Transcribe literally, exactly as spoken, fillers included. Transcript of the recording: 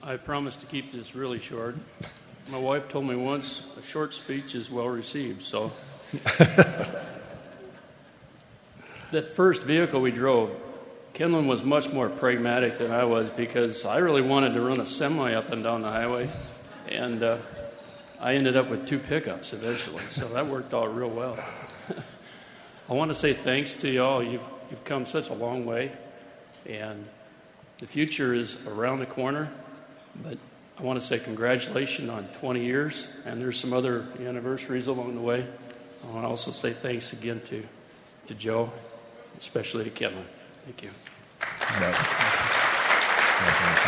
I promise to keep this really short. My wife told me once, a short speech is well received, so. That first vehicle we drove, Kenlon was much more pragmatic than I was because I really wanted to run a semi up and down the highway, and uh, I ended up with two pickups eventually, so that worked out real well. I want to say thanks to y'all. You've, you've come such a long way, and the future is around the corner, but I want to say congratulations on twenty years, and there's some other anniversaries along the way. I want to also say thanks again to, to Joe, especially to Kenlon. Thank you. Yep.